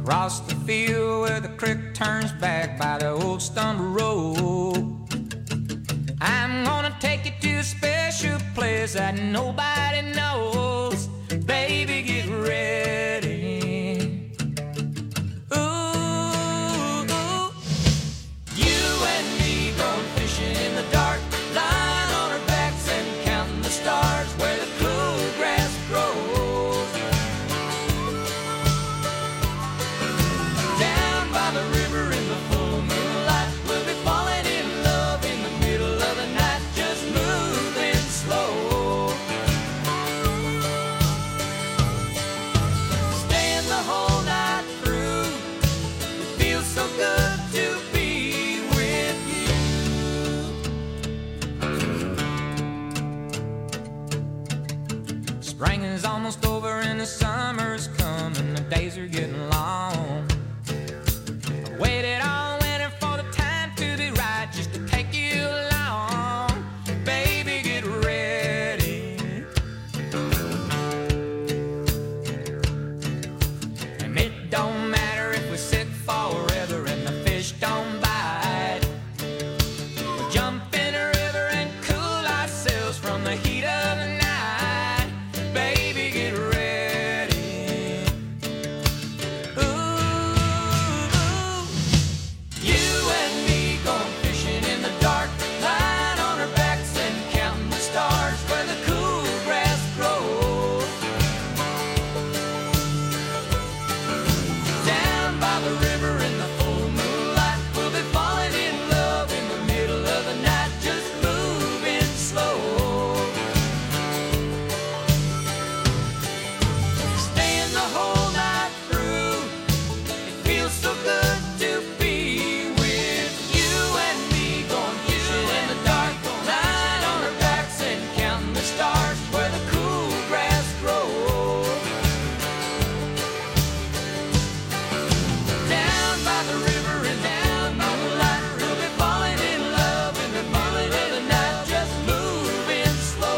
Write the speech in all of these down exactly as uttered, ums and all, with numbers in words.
across the field where the creek turns back by the old stumble road. I'm gonna take you to a special place that nobody knows. Baby, get ready. Ooh, ooh. You and me going fishing in the dark, lying on our backs and counting the stars where the cool grass grows. Down by the river in the full moonlight, we'll be falling in love in the middle of the night, just moving slow. Staying the whole night through, it feels so good to be with you. Spring is almost over and the summer's coming, the days are getting long. I waited all winter for the time to be right, just to take you along. Baby, get ready. And it don't matter if we're sick forever and the fish don't bite. We'll jump in a river and cool ourselves from the heat of the night. Baby, get ready. Ooh, you and me going fishing in the dark, lying on our backs and counting the stars where the cool grass grows. Down by the river in the full moonlight, we'll be falling in love in the middle of the night, just moving slow. Staying the whole night through, it feels so good to be with you and me going fishing in the dark, lying on our backs and counting the stars where the cool grass grows. Down by the river and down by the light, we'll be falling in love in the middle of the night, just moving slow.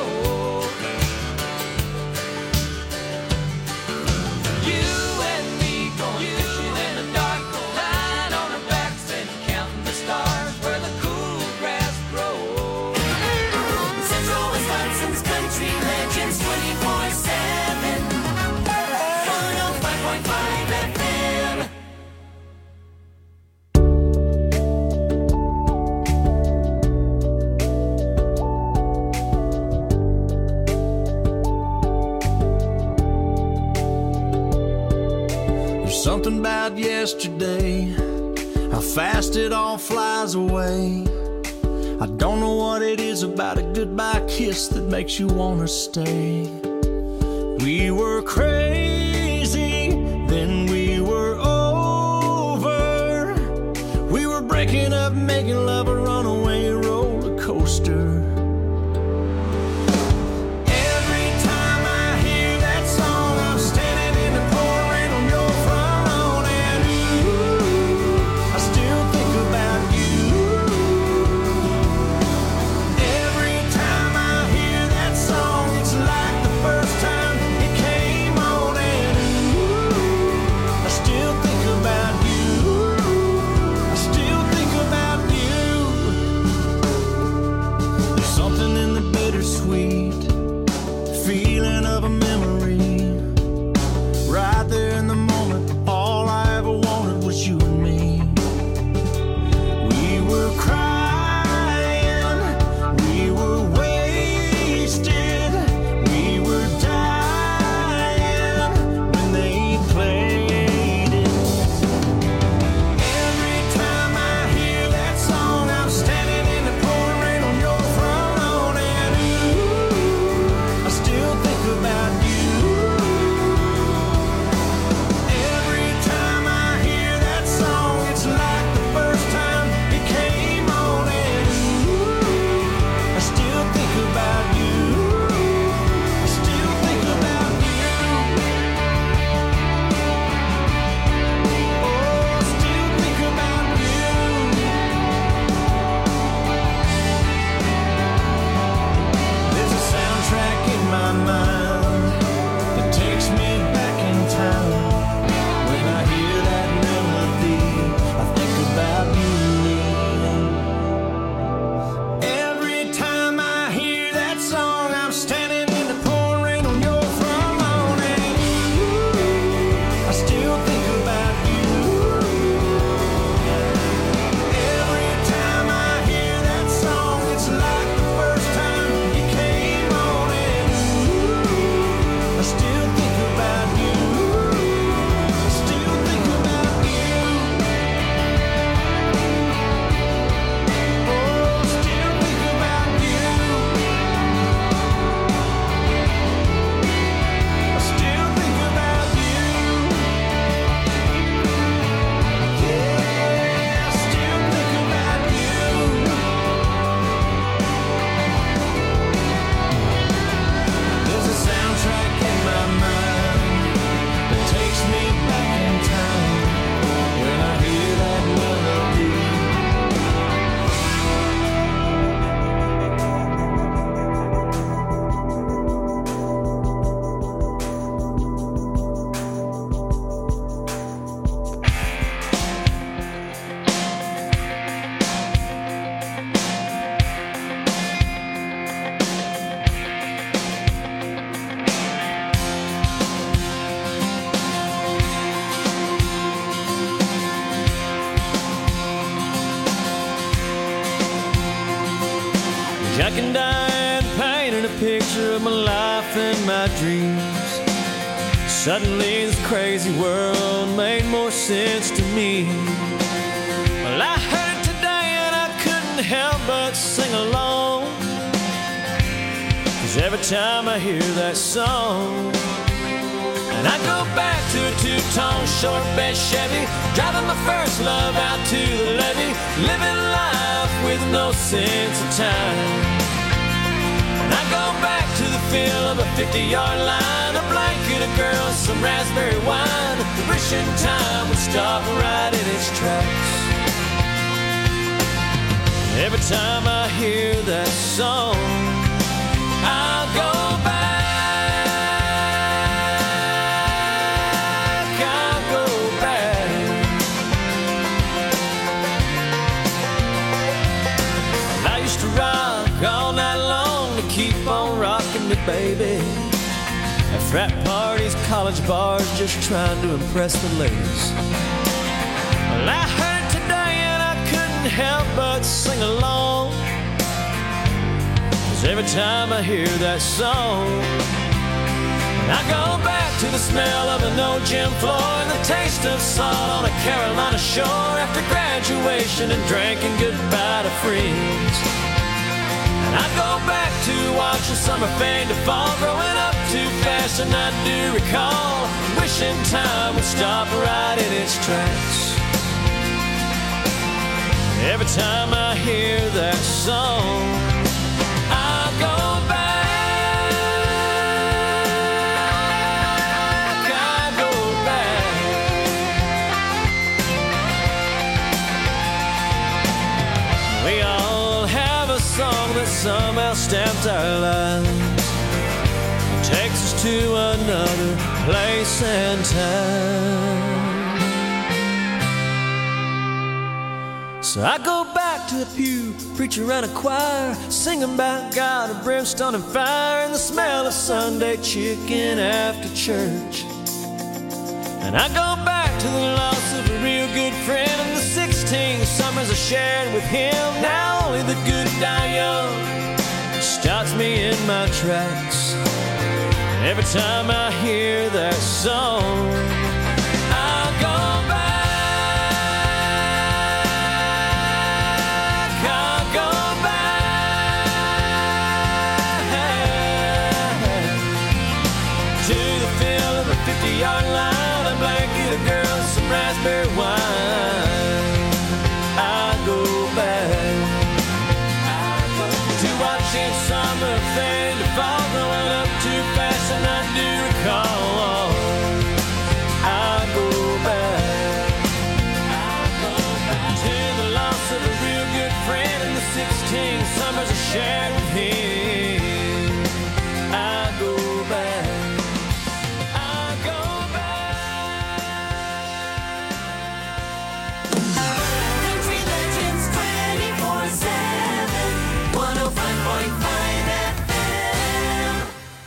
You and me going fishing in the dark, lying on our backs and counting the stars where the cool grass grows. Central Wisconsin's country legends twenty-four seven. one oh five point five F M. There's something about yesterday, how fast it all flies away. I don't know what it is about a goodbye kiss that makes you wanna stay. We were crazy, then we were over. We were breaking up, making love a runaway roller coaster. Every time I hear that song, I'm standing in the pouring rain on your front lawn, and ooh, I still think about you. Every time I hear that song, it's like the first time it came on, and ooh, I still think about you. I still think about you. There's something in the bittersweet feeling of a memory. Right there in the moment, all I ever wanted was you and me. We were crying, we were wasted, we were dying when they played it. Every time I hear that song, I'm standing in the pouring rain on your front lawn, and ooh, I still think life in my dreams. Suddenly this crazy world made more sense to me. Well, I heard it today and I couldn't help but sing along, 'cause every time I hear that song, and I go back to a two-tone short bed Chevy, driving my first love out to the levee, living life with no sense of time. And I go back to the feel of a fifty-yard line, a blanket, a girl, some raspberry wine, wishing time would stop right in its tracks. Every time I hear that song, I'll go back, I'll go back. I used to rock all night long to keep on rocking me, baby. At frat parties, college bars, just trying to impress the ladies. Well, I heard it today and I couldn't help but sing along, 'cause every time I hear that song, I go back to the smell of an old gym floor and the taste of salt on a Carolina shore after graduation and drinking goodbye to friends. And I go back to watching summer fade to fall, growing up too fast, and I do recall wishing time would stop right in its tracks. Every time I hear that song, I'll go back, I'll go back. We all have a song that somehow stamps our lives, takes us to another place and time. So I go back to the pew, preacher and a choir, singing about God and brimstone and fire, and the smell of Sunday chicken after church. And I go back to the loss of a real good friend and the sixteen summers I shared with him. Now only the good die young stops me in my tracks. Every time I hear that song, I'll go back, I'll go back to the feel of a fifty-yard line, a blanket, a girl, some raspberry wine. I'll go back to watching summer fade to fall, growing up too fast, and I do recall. I'll go back, I'll go back to the loss of a real good friend and the sixteen summers I shared with him. I'll go back, I'll go back. Country Legends twenty-four seven, one oh five point five F M.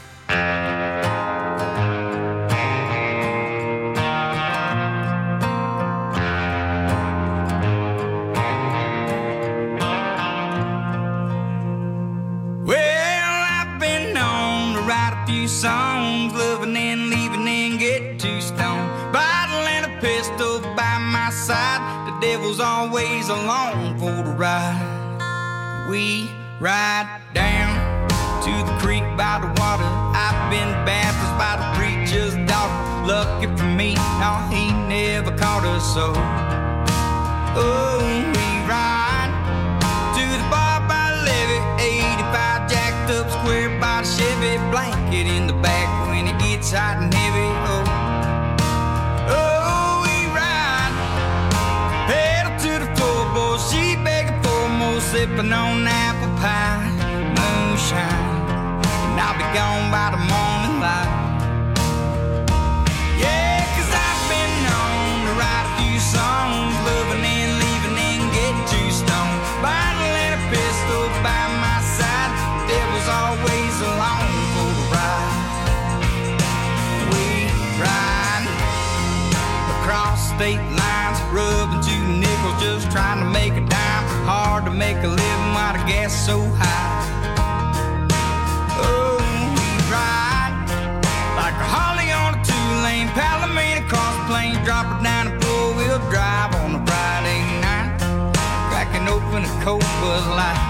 Well, I've been known to write a few songs, loving and leaving and get too stoned. Bottle and a pistol by my side, the devil's always along for the ride. We ride down to the creek by the water. I've been baptized by the preacher's daughter. Lucky for me, no, he never caught us so. Oh, we ride to the bar by the levee, eighty-five jacked up square body Chevy, blanket in the back when it gets hot and heavy. Oh, oh, we ride, pedal to the floor, boy, she begging for more, sipping on apple pie, moonshine, and I'll be gone by the morning light. Yeah, 'cause I've been known to write a few songs, loving and leaving and get too stoned. Bottle and a pistol by my side, the devil's always along for the ride. We ride across state lines, rubbing two nickels, just trying to make a dime. Hard to make a living while the gas is so high. Oh, we ride drop her down and four-wheel drive on a Friday night, cracking open a cold Bud Light.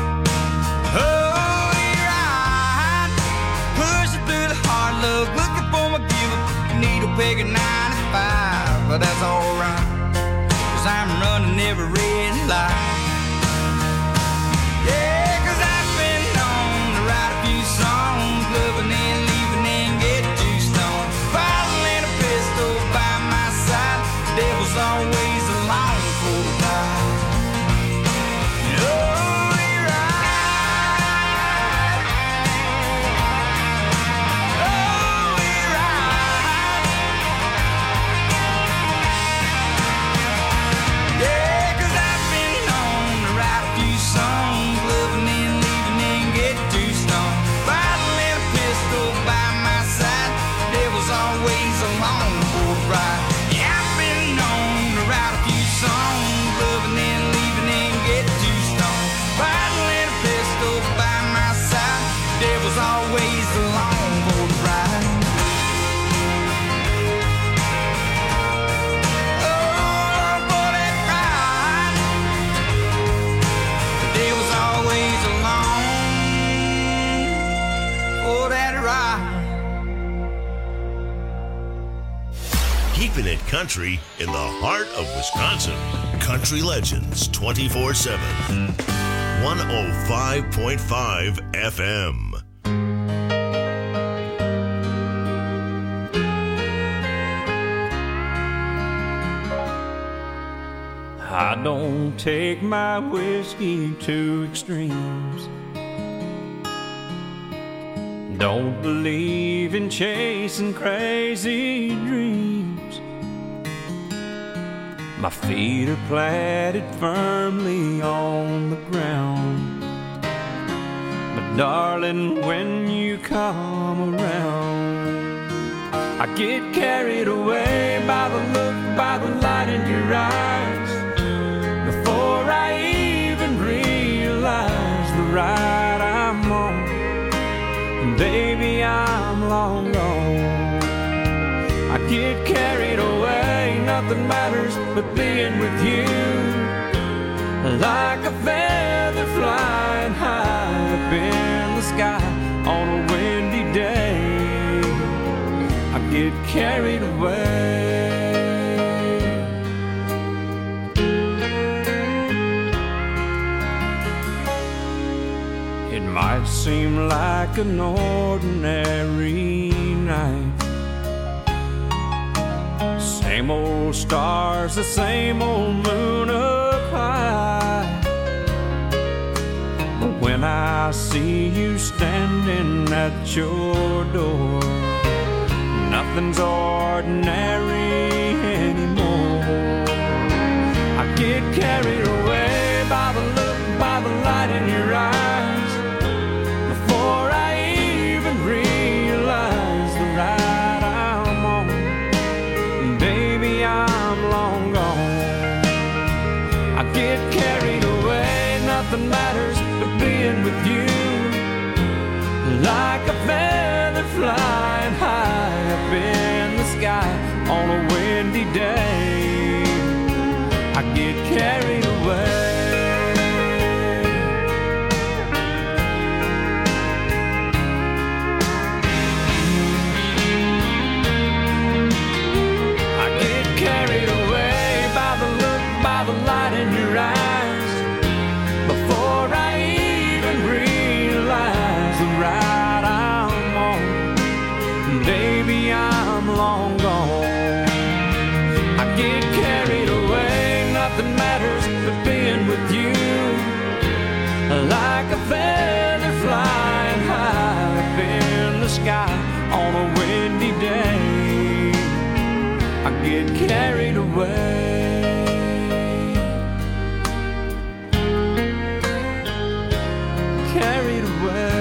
Oh, we ride, pushing through the hard luck, looking for my give-up, needle peg at ninety-five, but that's alright, 'cause I'm running every red light. Yeah, 'cause I've been known to write a few songs, loving and leaving and get too stoned, filing a pistol by my side, the devil's always along for the ride. Oh, we ride. Oh, we ride. Yeah, 'cause I've been known to write a few songs, loving and leaving and get too stoned, filing a pistol by my side, the devil's always along for the ride. Yeah, I've been known to write a few songs, loving and leaving and get too stoned, filing a pistol by my side, the devil's always along for the ride. Oh, for that ride, the devil's always along for that ride. Keeping it country in the heart of Wisconsin. Country Legends twenty-four seven. one oh five point five F M. I don't take my whiskey to extremes. Don't believe in chasing crazy dreams. My feet are planted firmly on the ground. But darling, when you come around, I get carried away by the look, by the light in your eyes, before I even realize the ride I'm on. Baby, I'm long gone. I get carried away, nothing matters but being with you, like a feather flying high up in the sky on a windy day. I get carried away. It might seem like an ordinary night, same old stars, the same old moon up high. But when I see you standing at your door, nothing's ordinary anymore. I get carried away by the look, by the light in your eyes, before I even realize the ride I'm on. Baby, I'm long gone. I get carried away, nothing matters but being with you, like a feather flying high up in the sky on a windy day. I get carried away. Carried away by the look, by the light in your eyes, before I even realize the ride I'm on. Baby, I'm long gone. I get carried away, nothing matters but being with you, like a feather flying high up in the sky on a windy day. I get carried away. Carried away.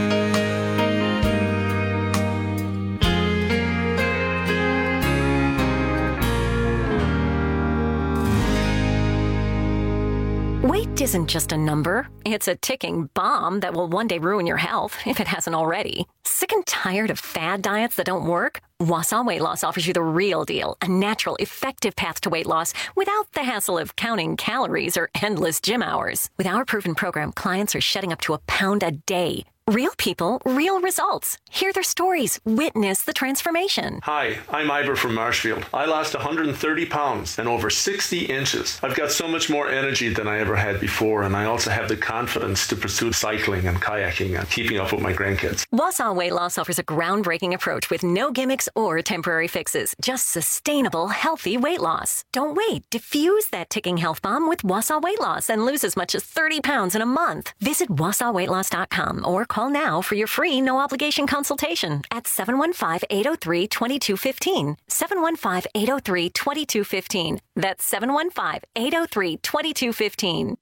Weight isn't just a number. It's a ticking bomb that will one day ruin your health if it hasn't already. Sick and tired of fad diets that don't work? Wausau Weight Loss offers you the real deal, a natural, effective path to weight loss without the hassle of counting calories or endless gym hours. With our proven program, clients are shedding up to a pound a day. Real people, real results. Hear their stories. Witness the transformation. Hi, I'm Ivor from Marshfield. I lost one hundred thirty pounds and over sixty inches. I've got so much more energy than I ever had before, and I also have the confidence to pursue cycling and kayaking and keeping up with my grandkids. Wausau Weight Loss offers a groundbreaking approach with no gimmicks or temporary fixes. Just sustainable, healthy weight loss. Don't wait. Diffuse that ticking health bomb with Wausau Weight Loss and lose as much as thirty pounds in a month. Visit wausau weight loss dot com or call now for your free no-obligation consultation at seven one five, eight oh three, two two one five. seven one five, eight oh three, two two one five. That's seven one five, eight oh three, two two one five.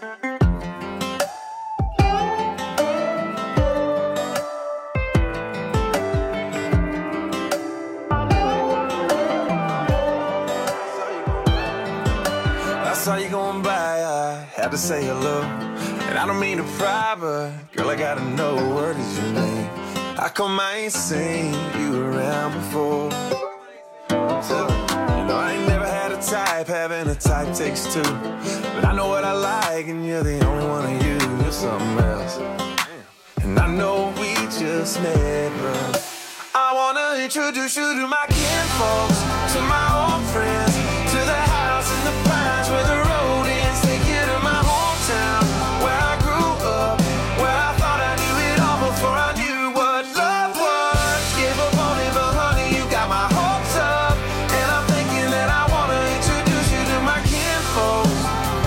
I saw you going by, I had to say hello. And I don't mean to pry, but girl, I gotta know, what is your name? How come I ain't seen you around before? So, you know, I ain't never had a type, having a type takes two. But I know what I like, and you're the only one of you, you're something else. And I know we just met, but I wanna introduce you to my kinfolks, to my old friends, to the house in the pines where the road ends. Take you to my hometown, where I grew up, where I thought I knew it all before I knew what love was. Gave up on it, but honey, you got my hopes up. And I'm thinking that I wanna introduce you to my kinfolks.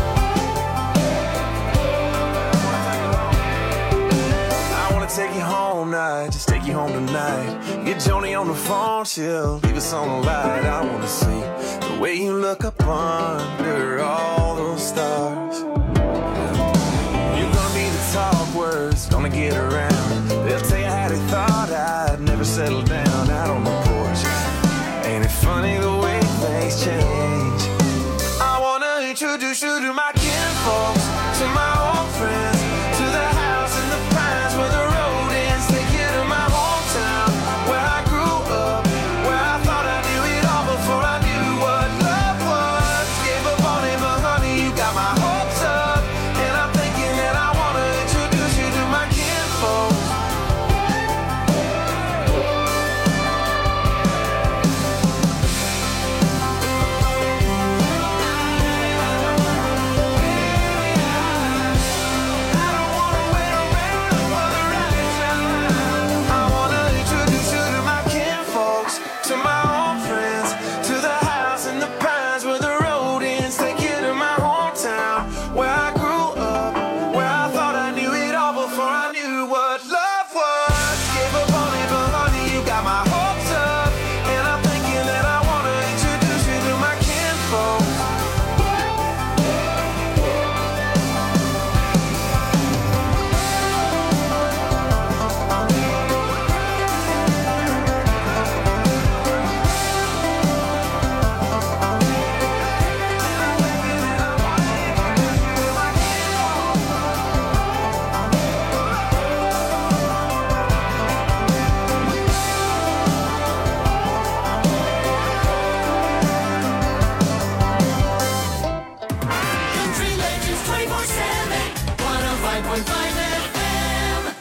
I wanna take you home now, just take you home tonight. Get Joni on the phone, she'll leave us on the light. I wanna see the way you look up under all those stars. You're gonna be the talk words, gonna get around. They'll tell you how they thought I'd never settle down out on the porch. Ain't it funny the way things change? I wanna introduce you to my kinfolks, to my old friends, to the house in the pines where the road ends. Take you to my hometown, where I grew up, where I thought I knew it all before I knew what love was. Gave up on it, but honey, you got my hopes up. And I'm thinking that I wanna introduce you to my kinfolks. I wanna introduce you to my kinfolks, to my old friends, to the house in the pines where the road ends. Take you to my hometown, where I grew up, where I thought I knew it all before I knew what love was. Gave up on it, but honey, you got my hopes up. And I'm thinking that I wanna introduce you to my kinfolks. Country Legends twenty-four seven, one oh five point five F M.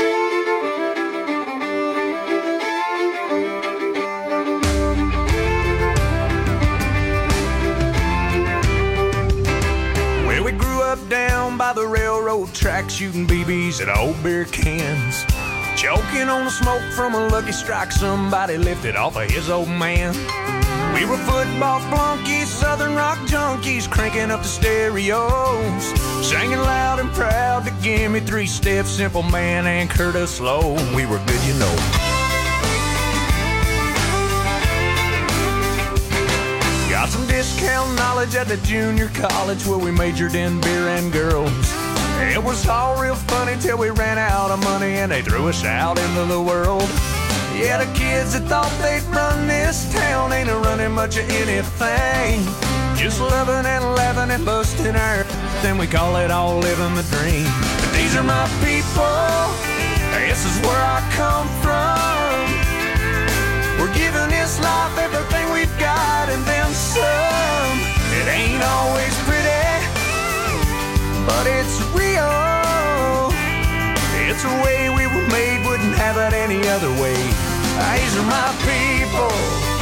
Well, we grew up down by the railroad tracks, shooting B Bs at old beer cans. Choking on the smoke from a Lucky Strike somebody lifted off of his old man. We were football flunkies, southern rock junkies, cranking up the stereos, singing loud and proud to Give Me Three Steps, Simple Man, and Curtis Low. We were good, you know. Got some discount knowledge at the junior college where we majored in beer and girls. It was all real funny till we ran out of money and they threw us out into the world. Yeah, the kids that thought they'd run this town ain't a running much of anything. Just loving and laughing and busting our then we call it all living the dream. But these are my people, This is where I come from. We're giving this life everything we've got and then some. It ain't always pretty, but it's real. It's a way we were made, wouldn't have it any other way. These are my people.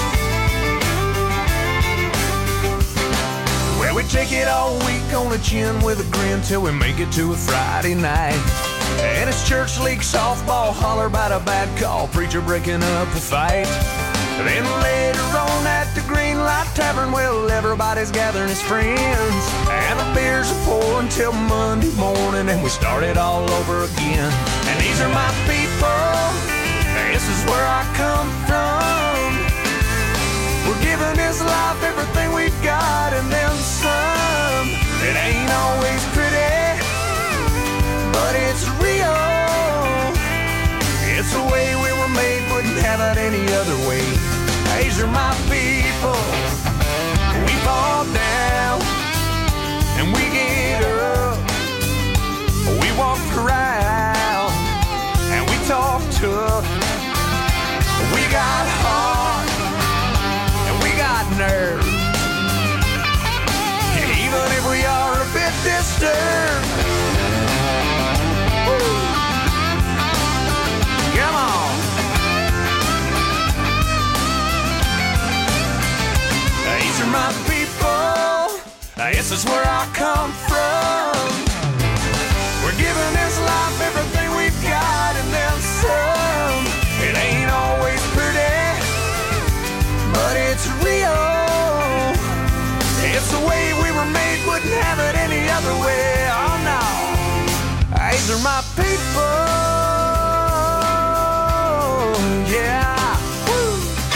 Well, we take it all week on the chin with a grin till we make it to a Friday night. And it's church league softball, holler about a bad call, preacher breaking up a fight. Then later on at the Green Light Tavern, well, everybody's gathering his friends, and the beers are pouring till Monday morning, and we start it all over again. And these are my people, this is where I come from. We're giving this life everything we've got and then some. It ain't always pretty, but it's real. It's the way we were made, wouldn't have it any other way. These are my people. We fall down and we get up. We walk around and we talk tough. We got heart and we got nerve. Even if we are a bit disturbed. Come on. These are my people. This is where I come from. We're giving this life everything we've got and then some. It ain't always pretty, but it's real. It's the way we were made, wouldn't have it any other way. Oh no. These are my people. Yeah. Woo.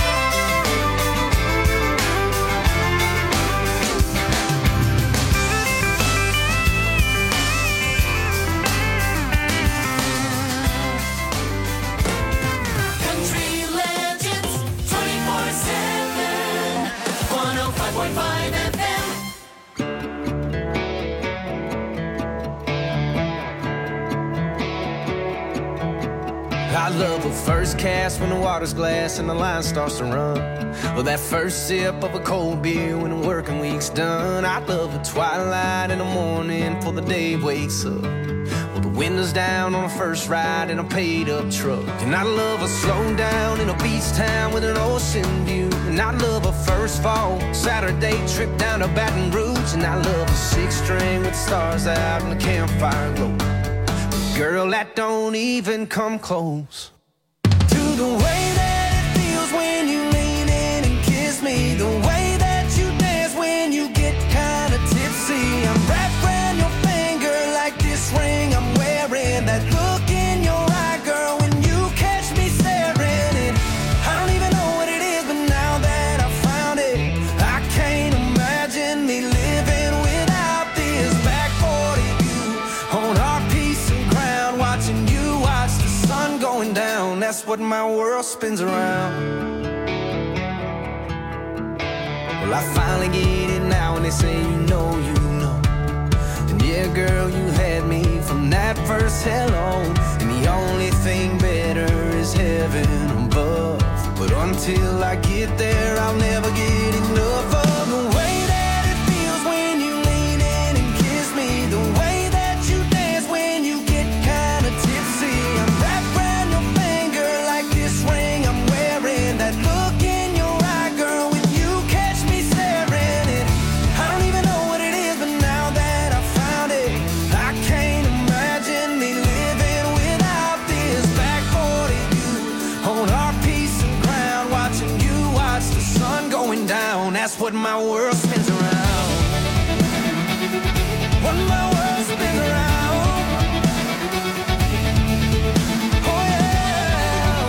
Country Legends twenty-four seven, one oh five point five F M. I love a first cast when the water's glass and the line starts to run. Well, that first sip of a cold beer when the working week's done. I love a twilight in the morning before the day wakes up. Well, the windows down on a first ride in a paid-up truck. And I love a slow down in a beach town with an ocean view. And I love a first fall Saturday trip down to Baton Rouge. And I love a six-string with stars out and the campfire glow. Girl, that don't even come close to the way that it feels when you lean in and kiss me. The way that you dance when you get kinda tipsy. I'm wrapped around your finger like this ring I'm wearing. That look in your eye, girl, when you catch me staring. And I don't even know what it is, but now that I found it, I can't imagine me living without this. Back forty you on our piece of ground, watching you watch the sun going down. That's what my world spins around. Well, I finally get it now when they say you know, you know. And yeah, girl, you had me from that first hello. And the only thing better is heaven above. But until I get there, I'll never get enough of the way that it feels when you lean in and kiss me. The way that you dance when you get kinda tipsy. I'm wrapped around your finger like this ring I'm wearing. That look in your eye, girl, when you catch me staring. And I don't even know what it is, but now that I found it, I can't imagine me living without this. Back forty you on our piece of ground, watching you watch the sun going down. That's what my world spins around. What my world spins around. Oh yeah.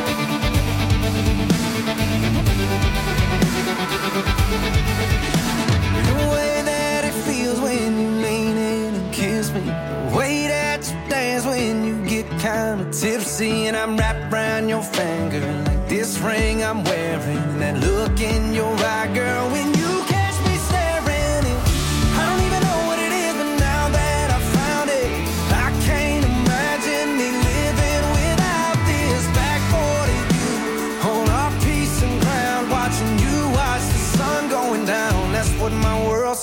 The way that it feels when you lean in and kiss me. The way that you dance when you get kinda tipsy. And I'm wrapped around your finger like this ring I'm wearing. And that look in your eye, girl, when you catch me staring. And I don't even know what it is, but now that I found it, I can't imagine me living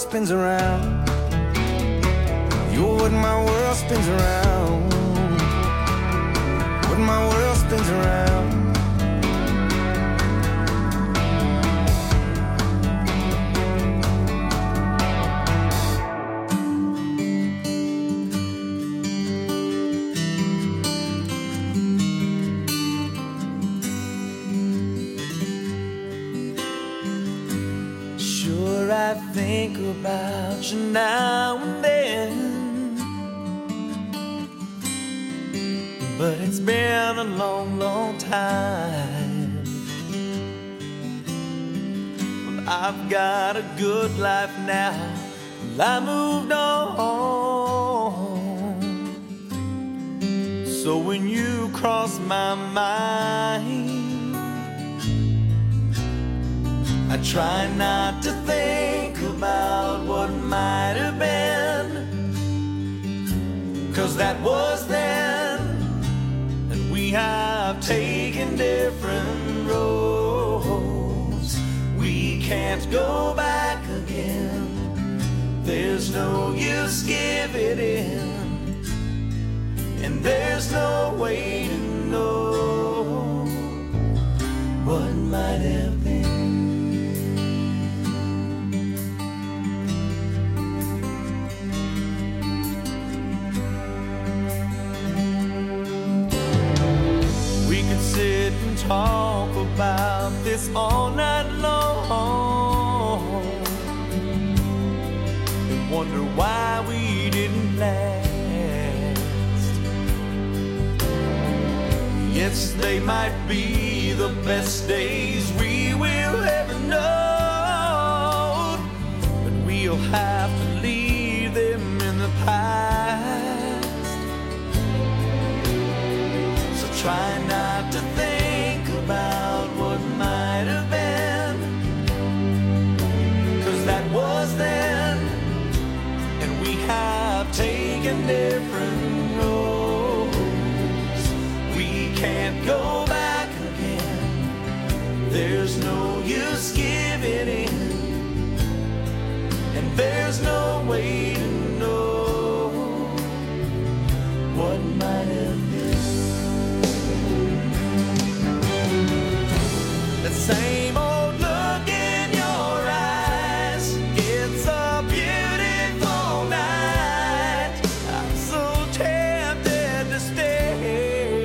spins around. You're what my world spins around. What my world spins around. I think about you now and then, but it's been a long, long time. Well, I've got a good life now. Well, I moved on. So when you cross my mind, I try not to think about what might have been, 'cause that was then, and we have taken different roads. We can't go back again. There's no use giving in, and there's no way to know what might have been. Sit and talk about this all night long and wonder why we didn't last. Yesterday might be the best days we will ever know, but we'll have to leave them in the past. So try not to think about what might have been, 'cause that was then, and we have taken different roads. We can't go back again. There's no use giving in, and there's no way to know what might have been. The same old look in your eyes. It's a beautiful night. I'm so tempted to stay,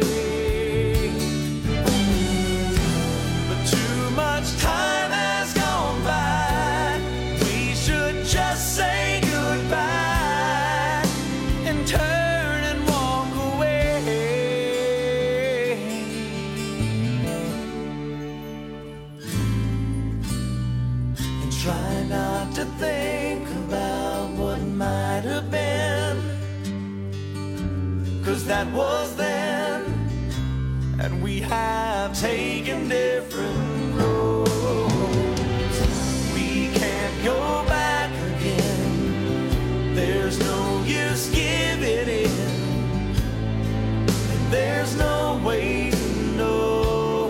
but too much time has gone by. We should just say goodbye and turn and walk away. Try not to think about what might have been, 'cause that was then, and we have taken different roads. We can't go back again. There's no use giving in, and there's no way to know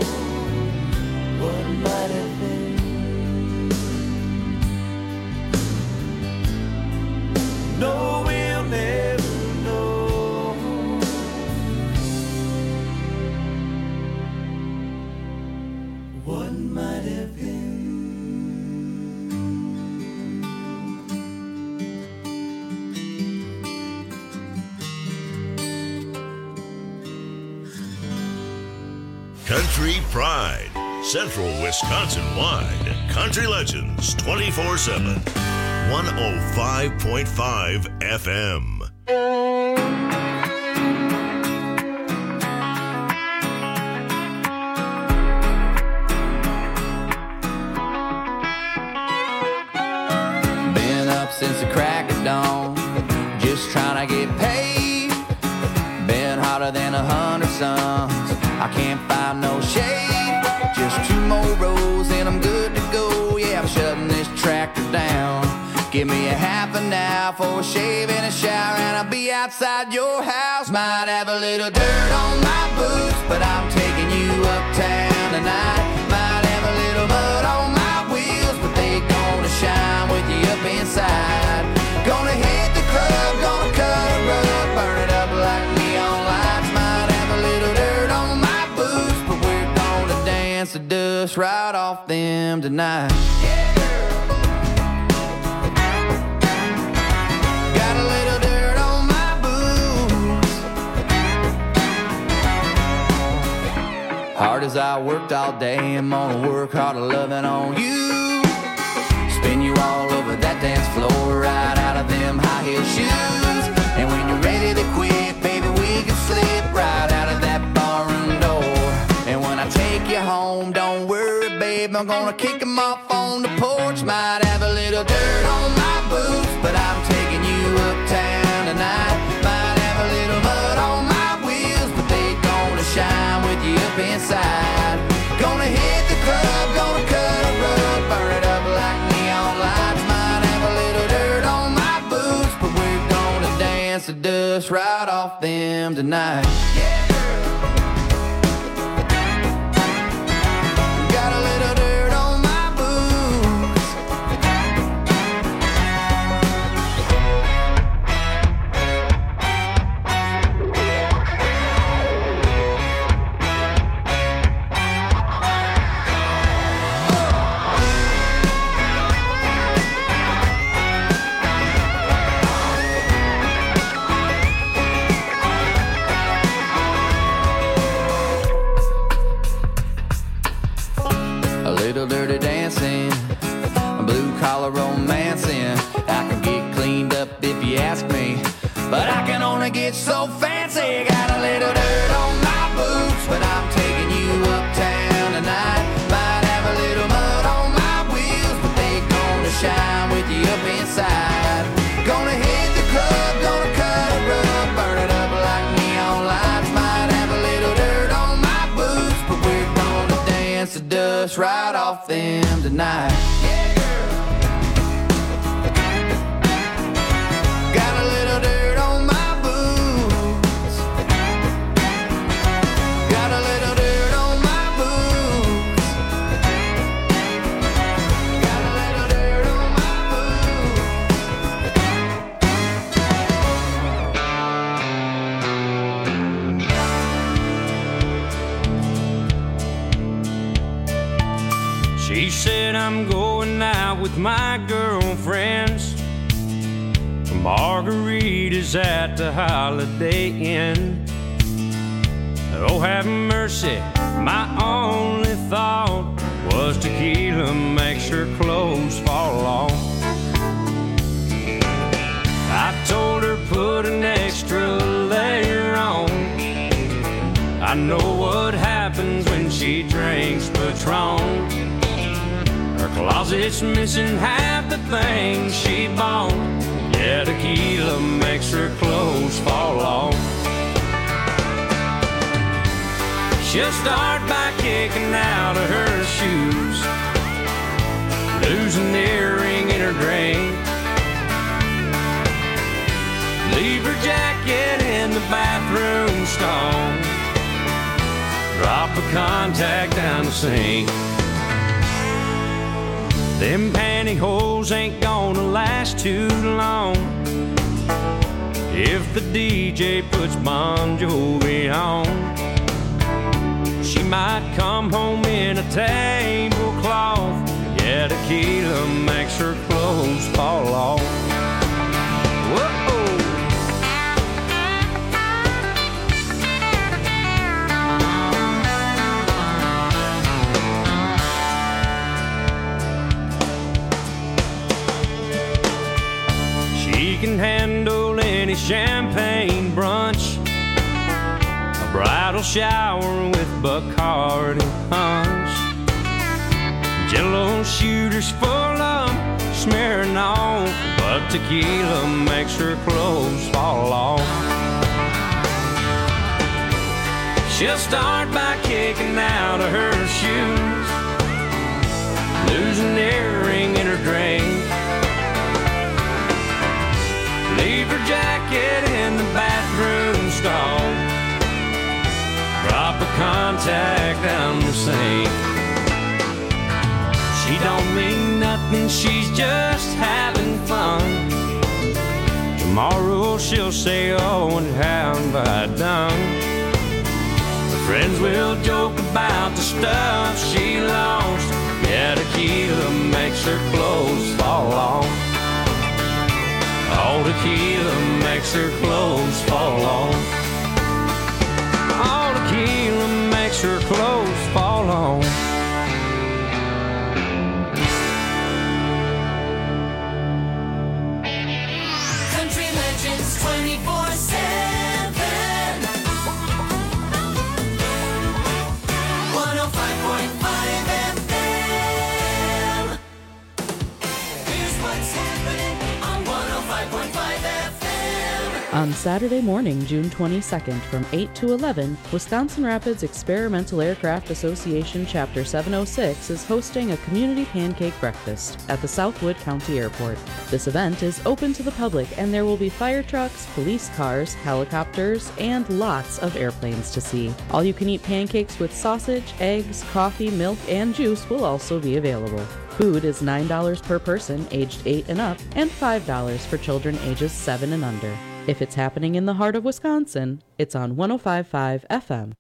what might have been. No, we'll never know what might have been. Country Pride, Central Wisconsin-wide. Country Legends twenty-four seven. one oh five point five F M. Been up since the crack of dawn, just trying to get paid. Been hotter than a hundred suns, I can't find no shade. Just two more rows and I'm good to go. Yeah, I'm shutting this tractor down. Give me a half an hour for a shave and a shower, and I'll be outside your house. Might have a little dirt on my boots, but I'm taking you uptown tonight. Might have a little mud on my wheels, but they gonna shine with you up in dance the dust right off them tonight. Got a little dirt on my boots. Hard as I worked all day, I'm gonna work harder loving on you. Spin you all over that dance floor, right out of them high heel shoes. And when you're ready to quit, baby, we can slip right out of that barroom door. And when I take you home, don't worry, babe, I'm gonna kick them off on the porch. Might have a little dirt on my boots, but I'm taking you uptown tonight. Might have a little mud on my wheels, but they gonna shine with you up inside. Gonna hit the club, gonna cut a rug, burn it up like neon lights. Might have a little dirt on my boots, but we're gonna dance the dust right off them tonight. Got a little dirt on my boots. A little dirty dancing, a blue collar romancing. I can get cleaned up if you ask me, but I can only get so fancy. Got a little dirt on my boots, but I'm taking you uptown tonight. Might have a little mud on my wheels, but they gonna shine with you up inside. Gonna hit the club, gonna cut a rug, burn it up like neon lights. Might have a little dirt on my boots, but we're gonna dance the dust right off them tonight. Got a little dirt on my boots. Got a little dirt on my boots. Got a little dirt on my She said I'm going out with my girlfriends. Margaritas at the Holiday Inn. Oh, have mercy, my only thought was tequila makes her clothes fall off. I told her put an extra layer on. I know what happens when she drinks Patron. Her closet's missing half the things she bought. Yeah, tequila makes her clothes fall off. She'll start by kicking out of her shoes, lose an earring in her drink, leave her jacket in the bathroom stall, drop a contact down the sink. Them pantyhose ain't gonna last too long if the D J puts Bon Jovi on. She might come home in a tablecloth. Yeah, tequila makes her clothes fall off. Whoa. She can handle any champagne brunch, a bridal shower with Bacardi punch, Jello shooters full of smearing on, but tequila makes her clothes fall off. She'll start by kicking out of her shoes, lose an earring in her drink, leave her jacket in the bathroom stall, drop a contact down the sink. She don't mean nothing, she's just having fun. Tomorrow she'll say, oh, and how have I done? Her friends will joke about the stuff she lost. Yeah, tequila makes her clothes fall off. Oh, tequila makes her clothes fall off. Oh, tequila makes her clothes fall off. Country Legends twenty-four seven. one oh five point five F M. Here's what's happening on one oh five point five F M. On Saturday morning, June twenty-second, from eight to eleven, Wisconsin Rapids Experimental Aircraft Association Chapter seven oh six is hosting a community pancake breakfast at the Southwood County Airport. This event is open to the public, and there will be fire trucks, police cars, helicopters, and lots of airplanes to see. All-you-can-eat pancakes with sausage, eggs, coffee, milk, and juice will also be available. Food is nine dollars per person aged eight and up, and five dollars for children ages seven and under. If it's happening in the heart of Wisconsin, it's on one oh five point five F M.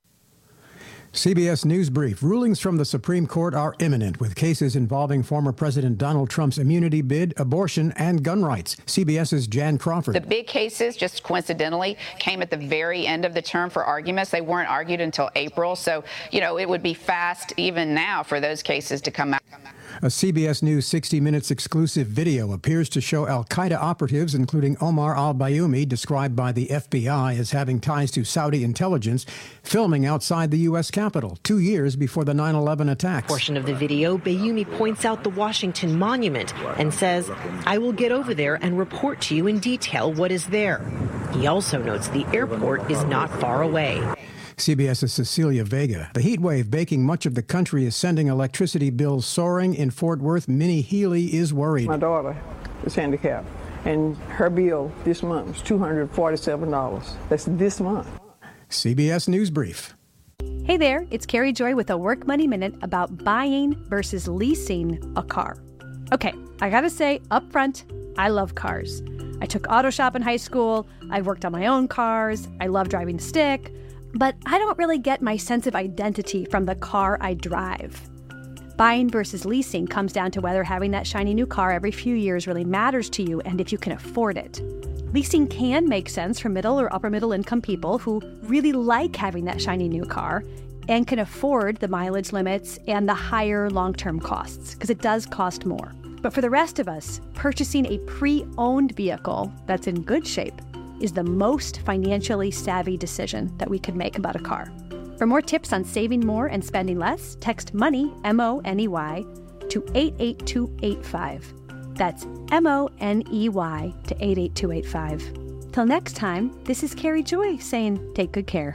C B S News Brief. Rulings from the Supreme Court are imminent, with cases involving former President Donald Trump's immunity bid, abortion, and gun rights. CBS's Jan Crawford. The big cases, just coincidentally, came at the very end of the term for arguments. They weren't argued until April. So, you know, it would be fast even now for those cases to come out. A C B S News sixty minutes exclusive video appears to show al-Qaeda operatives, including Omar al-Bayoumi, described by the F B I as having ties to Saudi intelligence, filming outside the U S Capitol two years before the nine eleven attacks. Portion of the video, Bayoumi points out the Washington Monument and says, "I will get over there and report to you in detail what is there." He also notes the airport is not far away. CBS's Cecilia Vega. The heat wave baking much of the country is sending electricity bills soaring. In Fort Worth, Minnie Healy is worried. My daughter is handicapped, and her bill this month was two hundred forty-seven dollars. That's this month. C B S News Brief. Hey there, it's Carrie Joy with a Work Money Minute about buying versus leasing a car. Okay, I gotta say up front, I love cars. I took auto shop in high school, I worked on my own cars, I love driving stick, but I don't really get my sense of identity from the car I drive. Buying versus leasing comes down to whether having that shiny new car every few years really matters to you and if you can afford it. Leasing can make sense for middle or upper middle income people who really like having that shiny new car and can afford the mileage limits and the higher long-term costs, because it does cost more. But for the rest of us, purchasing a pre-owned vehicle that's in good shape is the most financially savvy decision that we could make about a car. For more tips on saving more and spending less, text MONEY, M O N E Y, to eight eight two eight five. That's M O N E Y to eight eight two eight five. Till next time, this is Carrie Joy saying take good care.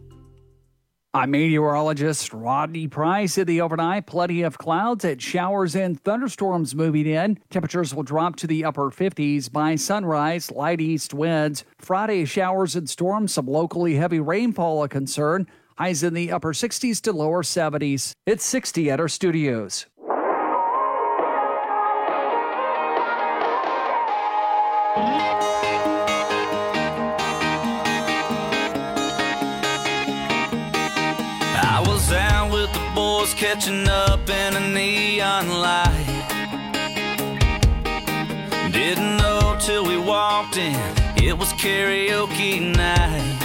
I'm meteorologist Rodney Price. In the overnight, plenty of clouds and showers and thunderstorms moving in. Temperatures will drop to the upper fifties by sunrise, light east winds. Friday, showers and storms, some locally heavy rainfall a concern. Highs in the upper sixties to lower seventies. It's sixty at our studios. I was out with the boys catching up in a neon light. Didn't know till we walked in, it was karaoke night.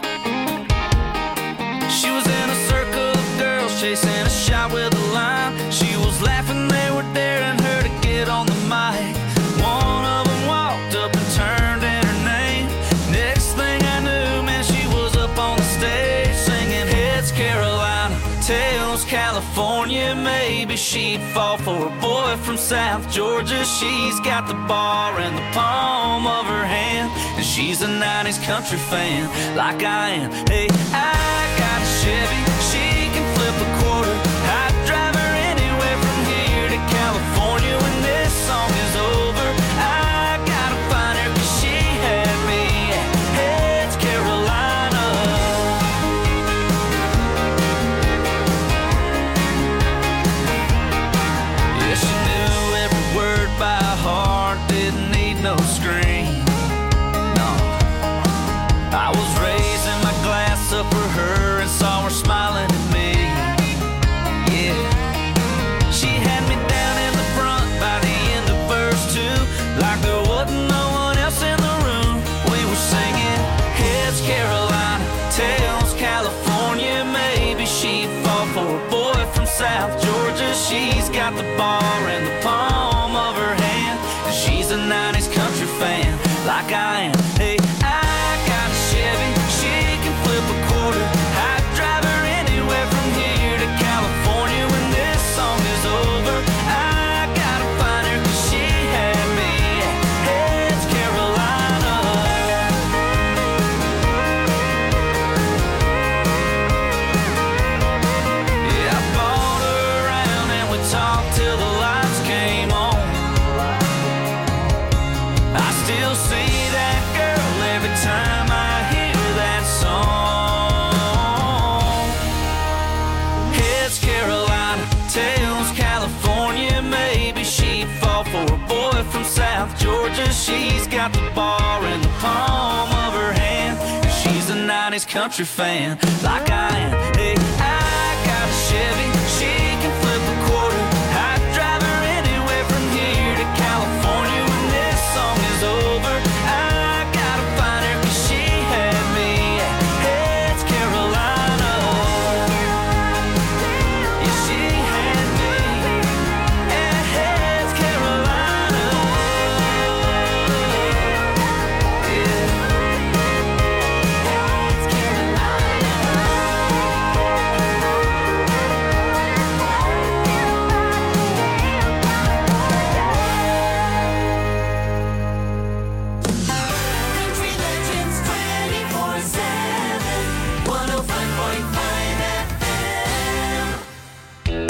She was in a circle of girls chasing a shot with a line. She was laughing, they were daring her to get on the mic. One of them walked up and turned in her name. Next thing I knew, man, she was up on the stage singing Heads Carolina, Tails California. Maybe she'd fall for a boy from South Georgia. She's got the bar in the palm of her hand, and she's a nineties country fan like I am. Hey, I got a Chevy, she can flip a quarter. I'd drive her anywhere from here to California. When this song is over, I gotta find her, 'cause she had me at Heads Carolina. Yeah, she knew every word by heart, didn't need no screen. No, I was raising my glass up for her and saw her smiling at me. South Georgia. She's got the bar in the palm of her hand, and she's a nineties country fan like I am. Hey, I got a Chevy, she can flip a quarter. I'd drive her anywhere from here to California when this song is over. I gotta find her 'cause she had me at Heads, Carolina. Yeah, I bought her around and we talked till the lights came on. I still see that girl every time I hear that song. Heads, Carolina, tails, California. Maybe she'd fall for a boy from South Georgia. She's got the bar in the palm of her hand. She's a nineties country fan like I am. Hey, I got a Chevy, she can flip a quarter. I'd drive her anywhere from here to California when this song is over. I gotta find her 'cause she had me at Heads, Carolina. Yeah, she had me at Heads, Carolina. Yeah. Heads, Carolina. Country Legends twenty-four seven, one oh five point five F M.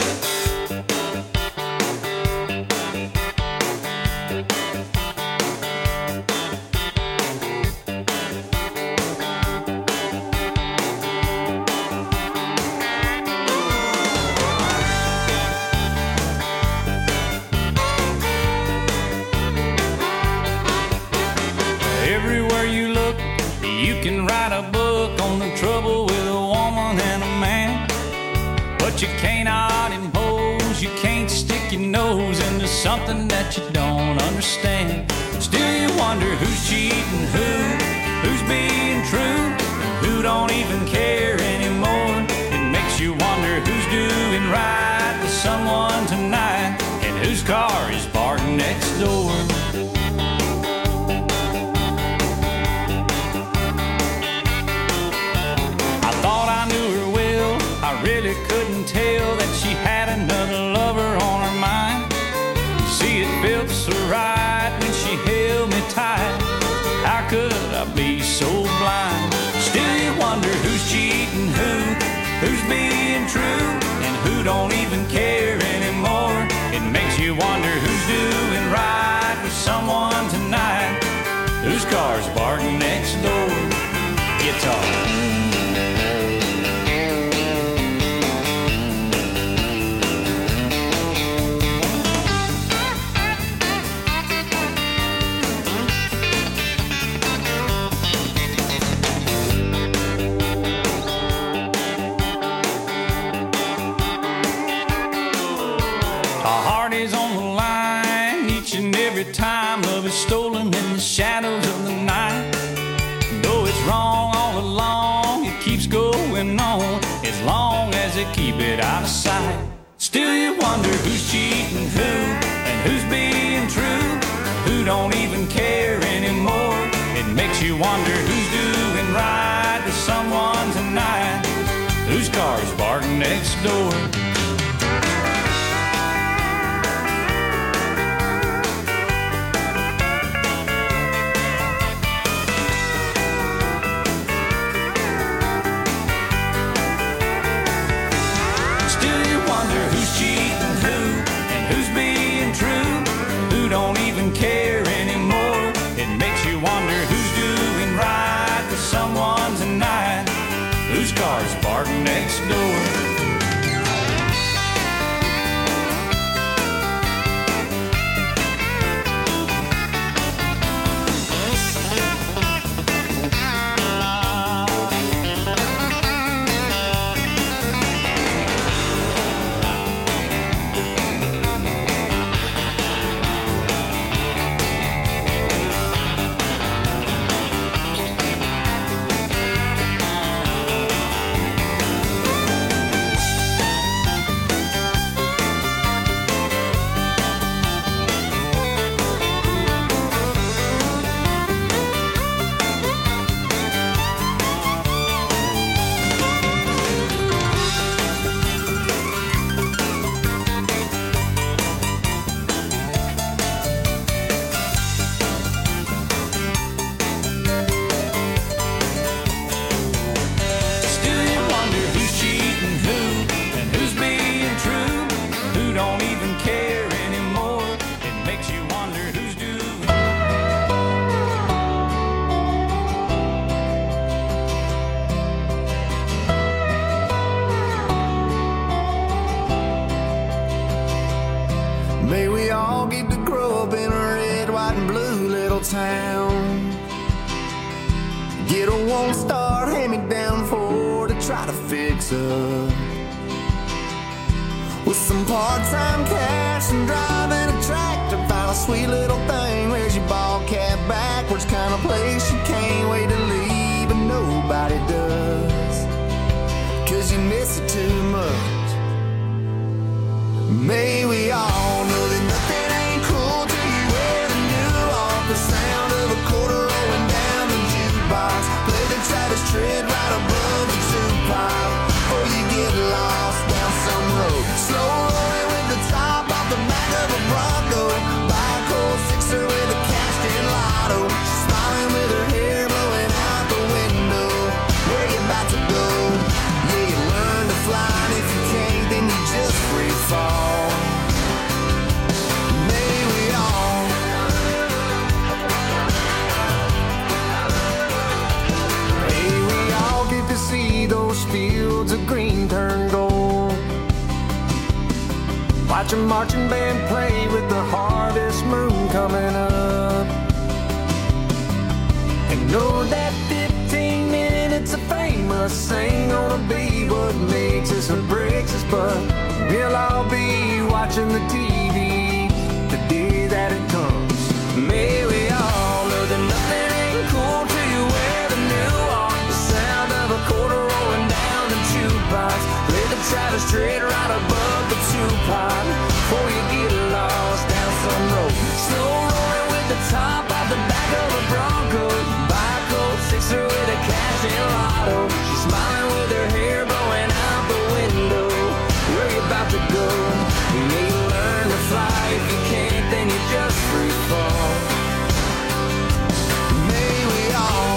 Everywhere you look, you can write a book on the trouble with a woman and a man. But you cannot impose, you can't stick your nose into something that you don't understand. Still you wonder who's cheating who, who's being true, who don't even care anymore. It makes you wonder who's doing right with someone tonight, and whose car is parked next door. I thought I knew her well, I really couldn't tell that she had another lover on her mind. You see, it felt so right when she held me tight. How could I be so blind? Still you wonder who's cheating who, who's being true, and who don't even care anymore. It makes you wonder who's doing right with someone tonight, whose car's parked next door. Guitar. Our heart is on the line each and every time love is stolen in the shadows of the night. Though it's wrong all along, it keeps going on as long as they keep it out of sight. Still you wonder who's cheating who, and who's being true, who don't even care anymore. It makes you wonder who's doing right with someone tonight, whose car's parked next door. Don't even care anymore. It makes you wonder who's doing right with someone tonight, whose car's parked next door. May we all get to grow up in a red, white, and blue little town. Get a one-star hand-me-down Ford to try to fix up. With some part-time cash and driving a tractor, find a sweet little thing. Where's your ball cap backwards, kind of place you can't wait to leave, but nobody does, 'cause you miss it too much. May we all know that nothing ain't cool till you ever knew off the sound of a quarter rolling down the jukebox. Play the Travis Tritt right above the two-pile, or you get lost down some road. Slow rolling with the top off the back of a Bronco. Buy a cold sixer with a cashed-in lotto. She's smiling with her hair blowing out the window. Where you about to go? Yeah, you learn to fly, and if you can't, then you just free fall. May we all May we all get to see those fields of green turn gold. Watch a marching band play with the harvest moon coming up. And know that fifteen minutes of fame us ain't gonna be what makes us or breaks us, but we'll all be watching the T V the day that it comes. May we all know that nothing ain't cool till you ever knew off the sound of a quarter rolling down the jukebox. Play the Travis Tritt right above the two-pot before you get lost down some road. Slow rolling with the top off the back of a Bronco. Buy a cold sixer with a cash-in lotto. She's smiling with her hair blowing out the window. Where you about to go? You may learn to fly. If you can't, then you just free fall. May we all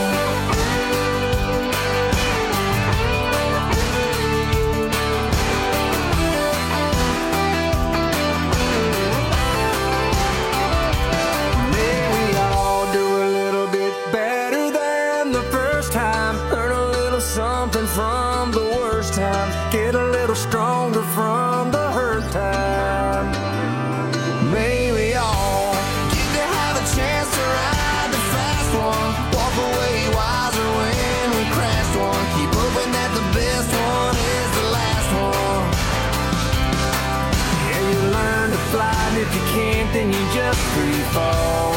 May we all do a little bit better than the first time. Learn a little something from the worst times. Get a little stronger from the hurt time. May we all get to have a chance to ride the fast one. Walk away wiser when we crashed one. Keep hoping that the best one is the last one. Yeah, you learn to fly, and if you can't, then you just free fall.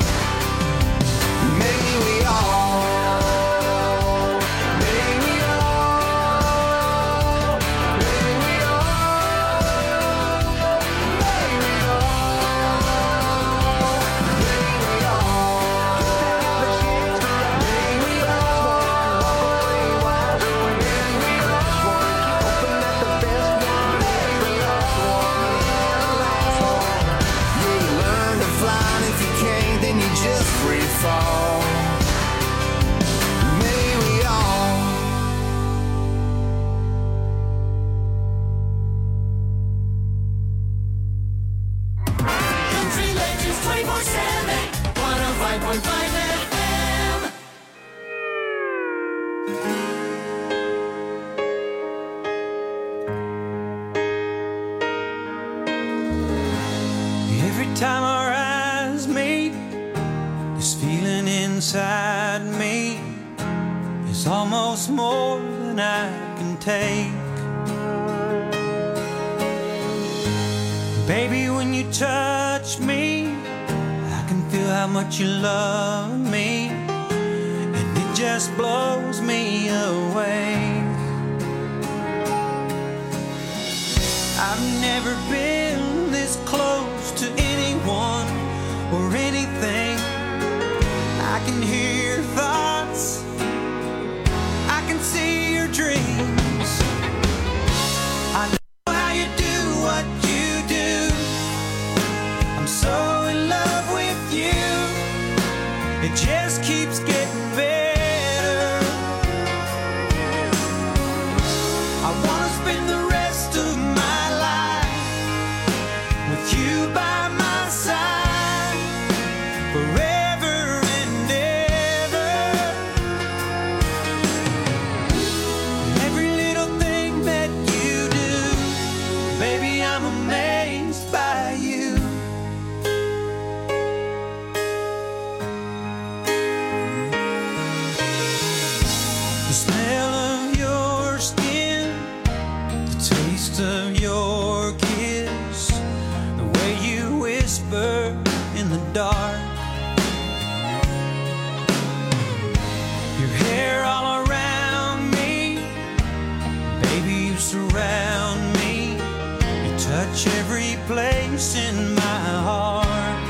May we all May we all May we all May we all May we all May we all wiser when we crash one. Hoping that the best one is the last one, the last one. Yeah, you learn to fly, and if you can't, then you just free fall. May we all Country Legends twenty-four seven, one oh five point five F M. Every time our eyes meet, this feeling inside me is almost more than I can take. Baby, when you touch me, I can feel how much you love me, and it just blows me away. I've never been this close to anyone or anything. I can hear your thoughts, I can see your dreams. I know how you do what you do. I'm so in love with you. It just keeps getting better. I wanna spend the rest of my life with you by my side forever and ever. Every little thing that you do, baby, I'm amazed by you. touch every place in my heart.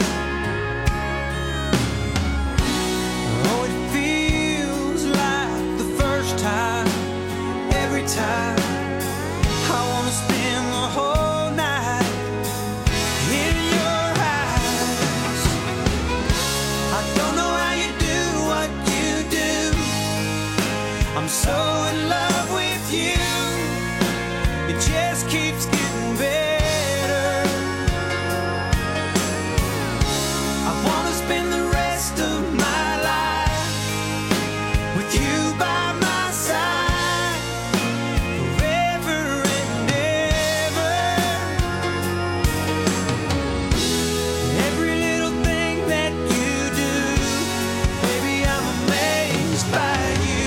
Oh, it feels like the first time, every time. I wanna spend the whole night in your eyes. I don't know how you do what you do. I'm so in love with you. It just keeps getting better. I wanna spend the rest of my life with you by my side, forever and ever. Every little thing that you do, baby, I'm amazed by you.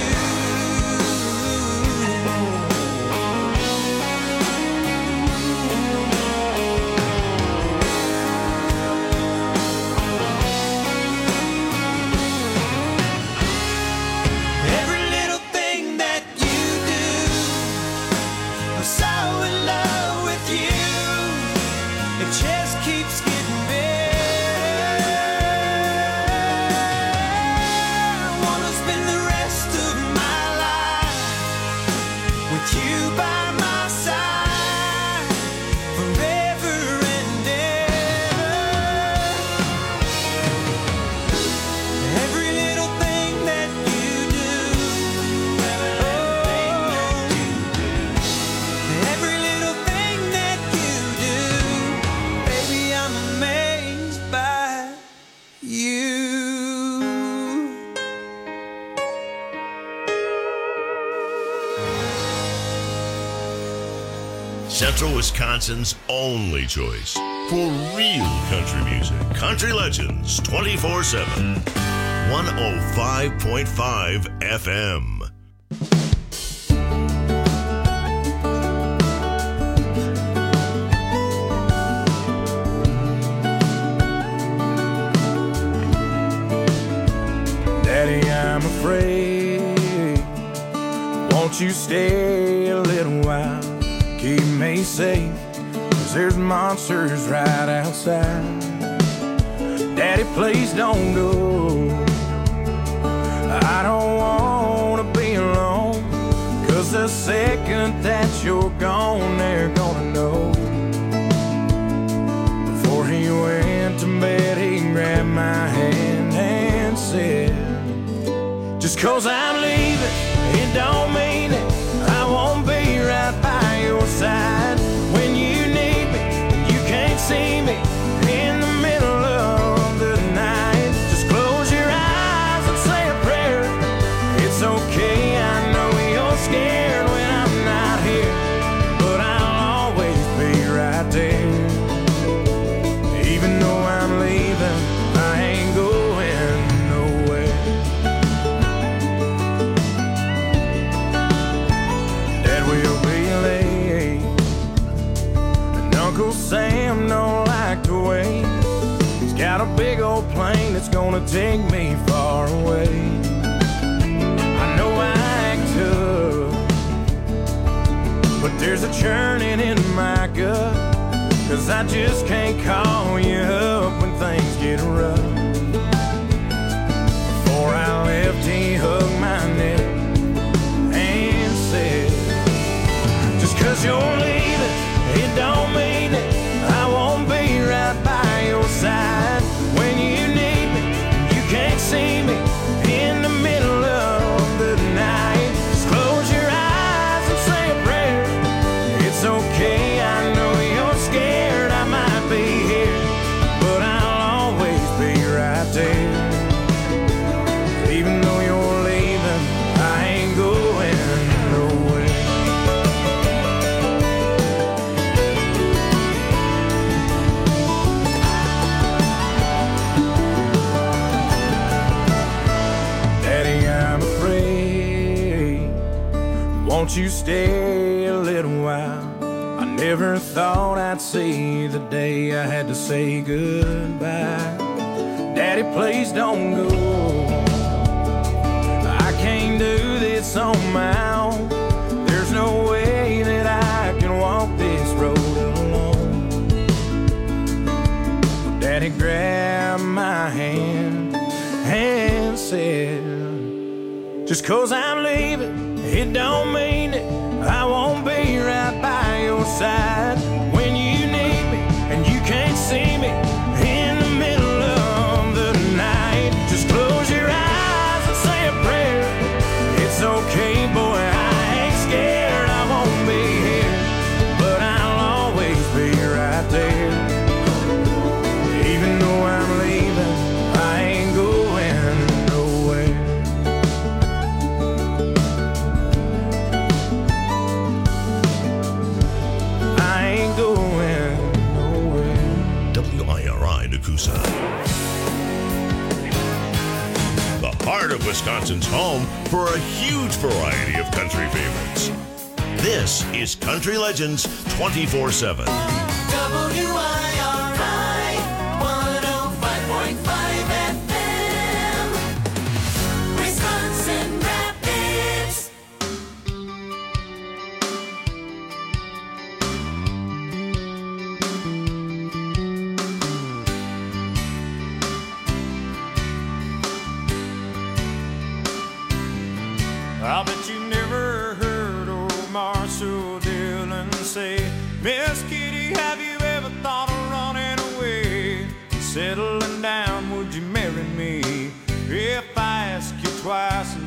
Every little thing that you do, I'm so in love with you. It just keeps getting better. I wanna spend the rest of my life with you by my side, forever and ever. Every little thing that you do, oh, every little thing that you do, baby, I'm amazed by you. Central Wisconsin's only choice for real country music. Country Legends twenty-four seven. one oh five point five F M. Daddy, I'm afraid. Won't you stay a little while? Keep me safe, 'cause there's monsters right outside. Daddy, please don't go. I don't wanna be alone, 'cause the second that you're gone, they're gonna know. Before he went to bed, he grabbed my hand and said, just 'cause I'm leaving, it don't mean it. I won't be right by your side when you need me. You can't see me in the middle of the night. Just close your eyes and say a prayer. It's okay, I know you're scared when I'm not here, but I'll always be right there. Even though I'm leaving, I ain't going nowhere. Dad will be late, and Uncle Sam don't like to wait. He's got a big old plane that's gonna take me far away. I know I act tough, but there's a churning in my gut, 'cause I just can't call you up when things get rough. Before I left, he hugged my neck and said, just 'cause you're leaving, it don't mean it. I won't be right by your side when you need me. You can't see me in the middle of the night. Just close your eyes and say a prayer. It's okay, I know you're scared. I might be here, but I'll always be right there. Even though you're leaving, I ain't going nowhere. Daddy, I'm afraid. Won't you stay a little while? I never thought I'd see the day I had to say goodbye. Daddy, please don't go. I can't do this on my own. There's no way that I can walk this road alone. he grabbed my hand and said, just 'cause I'm leaving, it don't mean that I won't be right by your side when you need me and you can't see me in the middle of the night. Just close your eyes and say a prayer. It's okay, boy, I ain't scared. I won't be here, but I'll always be right there. Even though I'm leaving, I ain't going nowhere. I ain't going nowhere. W I R I Nakusa. The heart of Wisconsin's home for a huge variety of country favorites. This is Country Legends twenty-four seven. W I R I one oh five point five F M, Wisconsin Rapids. I bet you never heard old Marshall Dillon say, Mesquite